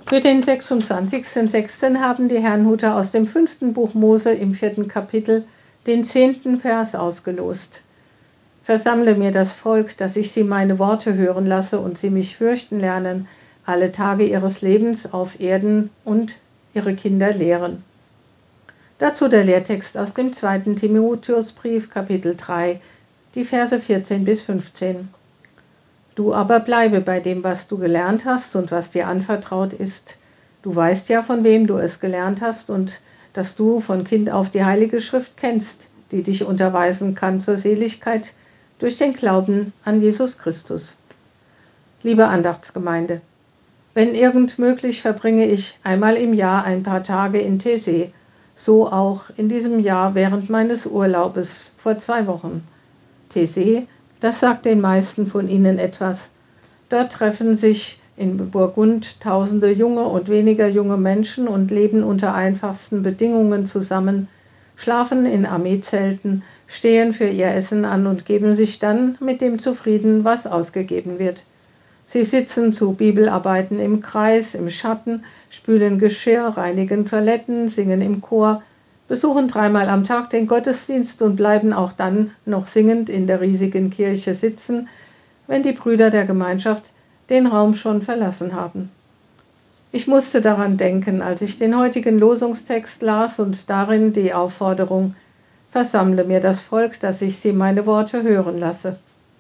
Für den 26.06. haben die Herrnhuter aus dem 5. Buch Mose im 4. Kapitel den 10. Vers ausgelost. Versammle mir das Volk, dass ich sie meine Worte hören lasse und sie mich fürchten lernen, alle Tage ihres Lebens auf Erden und ihre Kinder lehren. Dazu der Lehrtext aus dem 2. Timotheusbrief, Kapitel 3, die Verse 14 bis 15. Du aber bleibe bei dem, was du gelernt hast und was dir anvertraut ist. Du weißt ja, von wem du es gelernt hast und dass du von Kind auf die Heilige Schrift kennst, die dich unterweisen kann zur Seligkeit durch den Glauben an Jesus Christus. Liebe Andachtsgemeinde, wenn irgend möglich, verbringe ich einmal im Jahr ein paar Tage in Taizé, so auch in diesem Jahr während meines Urlaubes vor 2 Wochen. Taizé, das sagt den meisten von Ihnen etwas. Dort treffen sich in Burgund tausende junge und weniger junge Menschen und leben unter einfachsten Bedingungen zusammen, schlafen in Armeezelten, stehen für ihr Essen an und geben sich dann mit dem zufrieden, was ausgegeben wird. Sie sitzen zu Bibelarbeiten im Kreis, im Schatten, spülen Geschirr, reinigen Toiletten, singen im Chor, besuchen 3-mal am Tag den Gottesdienst und bleiben auch dann noch singend in der riesigen Kirche sitzen, wenn die Brüder der Gemeinschaft den Raum schon verlassen haben. Ich musste daran denken, als ich den heutigen Losungstext las und darin die Aufforderung: Versammle mir das Volk, dass ich sie meine Worte hören lasse.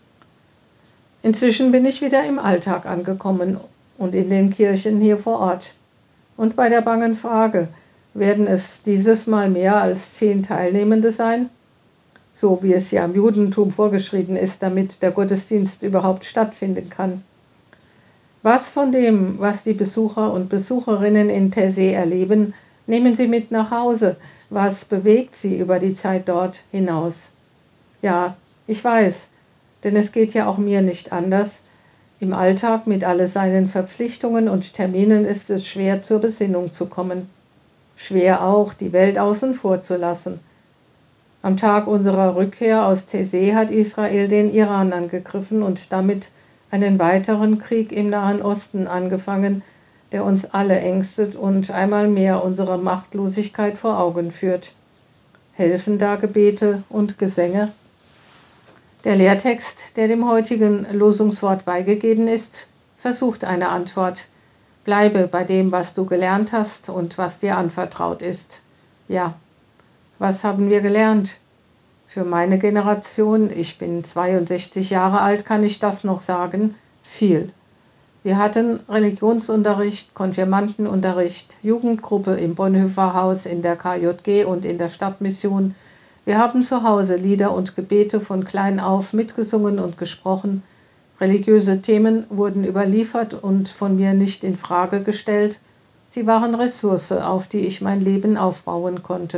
Inzwischen bin ich wieder im Alltag angekommen und in den Kirchen hier vor Ort. Und bei der bangen Frage: Werden es dieses Mal mehr als 10 Teilnehmende sein? So wie es ja im Judentum vorgeschrieben ist, damit der Gottesdienst überhaupt stattfinden kann. Was von dem, was die Besucher und Besucherinnen in Taizé erleben, nehmen sie mit nach Hause? Was bewegt sie über die Zeit dort hinaus? Ja, ich weiß, denn es geht ja auch mir nicht anders. Im Alltag mit all seinen Verpflichtungen und Terminen ist es schwer, zur Besinnung zu kommen. Schwer auch, die Welt außen vor zu lassen. Am Tag unserer Rückkehr aus Taizé hat Israel den Iran angegriffen und damit einen weiteren Krieg im Nahen Osten angefangen, der uns alle ängstet und einmal mehr unsere Machtlosigkeit vor Augen führt. Helfen da Gebete und Gesänge? Der Lehrtext, der dem heutigen Losungswort beigegeben ist, versucht eine Antwort. Bleibe bei dem, was du gelernt hast und was dir anvertraut ist. Ja, was haben wir gelernt? Für meine Generation, ich bin 62 Jahre alt, kann ich das noch sagen, viel. Wir hatten Religionsunterricht, Konfirmandenunterricht, Jugendgruppe im Bonhoeffer Haus, in der KJG und in der Stadtmission. Wir haben zu Hause Lieder und Gebete von klein auf mitgesungen und gesprochen. Religiöse Themen wurden überliefert und von mir nicht in Frage gestellt. Sie waren Ressource, auf die ich mein Leben aufbauen konnte.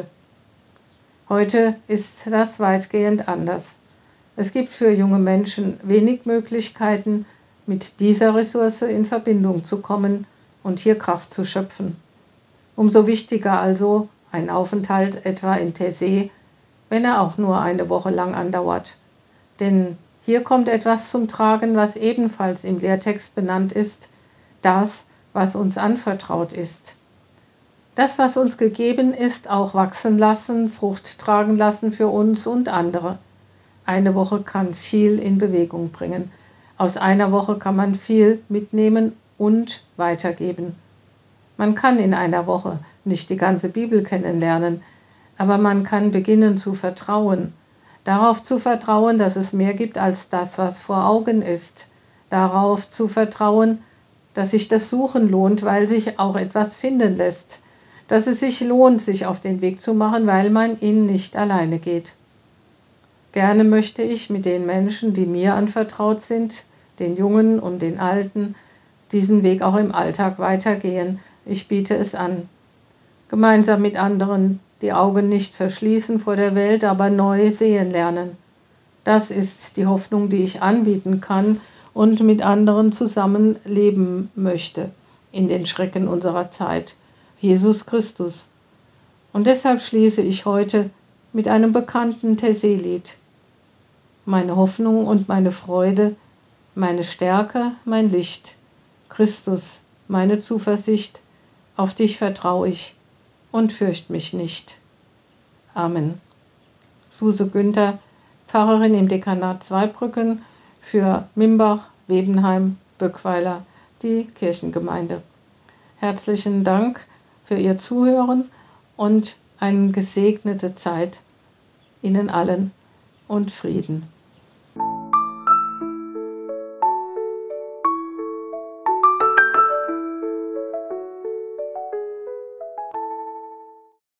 Heute ist das weitgehend anders. Es gibt für junge Menschen wenig Möglichkeiten, mit dieser Ressource in Verbindung zu kommen und hier Kraft zu schöpfen. Umso wichtiger also ein Aufenthalt etwa in Taizé, wenn er auch nur eine Woche lang andauert. Denn hier kommt etwas zum Tragen, was ebenfalls im Lehrtext benannt ist, das, was uns anvertraut ist. Das, was uns gegeben ist, auch wachsen lassen, Frucht tragen lassen für uns und andere. Eine Woche kann viel in Bewegung bringen. Aus einer Woche kann man viel mitnehmen und weitergeben. Man kann in einer Woche nicht die ganze Bibel kennenlernen, aber man kann beginnen zu vertrauen. Darauf zu vertrauen, dass es mehr gibt als das, was vor Augen ist. Darauf zu vertrauen, dass sich das Suchen lohnt, weil sich auch etwas finden lässt. Dass es sich lohnt, sich auf den Weg zu machen, weil man ihn nicht alleine geht. Gerne möchte ich mit den Menschen, die mir anvertraut sind, den Jungen und den Alten, diesen Weg auch im Alltag weitergehen. Ich biete es an. Gemeinsam mit anderen die Augen nicht verschließen vor der Welt, aber neu sehen lernen. Das ist die Hoffnung, die ich anbieten kann und mit anderen zusammen leben möchte in den Schrecken unserer Zeit. Jesus Christus. Und deshalb schließe ich heute mit einem bekannten Taizé-Lied. Meine Hoffnung und meine Freude, meine Stärke, mein Licht, Christus meine Zuversicht, auf dich vertraue ich und fürcht mich nicht. Amen. Suse Günther, Pfarrerin im Dekanat Zweibrücken für Mimbach, Webenheim, Böckweiler, die Kirchengemeinde. Herzlichen Dank für Ihr Zuhören und eine gesegnete Zeit Ihnen allen und Frieden.